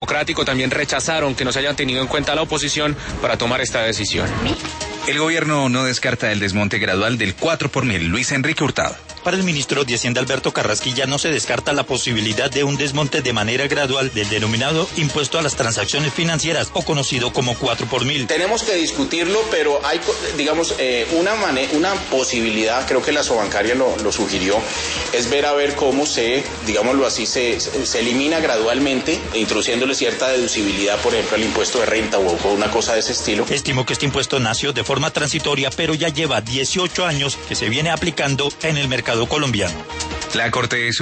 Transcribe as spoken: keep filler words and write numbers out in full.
Democrático también rechazaron que no se hayan tenido en cuenta la oposición para tomar esta decisión. El gobierno no descarta el desmonte gradual del cuatro por mil. Luis Enrique Hurtado. Para el ministro de Hacienda Alberto Carrasquilla no se descarta la posibilidad de un desmonte de manera gradual del denominado impuesto a las transacciones financieras o conocido como cuatro por mil. Tenemos que discutirlo, pero hay, digamos, eh, una, mane- una posibilidad, creo que la Sobancaria lo, lo sugirió, es ver a ver cómo se, digámoslo así, se, se elimina gradualmente, introduciéndole cierta deducibilidad, por ejemplo, al impuesto de renta o una cosa de ese estilo. Estimó que este impuesto nació de forma transitoria, pero ya lleva dieciocho años que se viene aplicando en el mercado colombiano. La Corte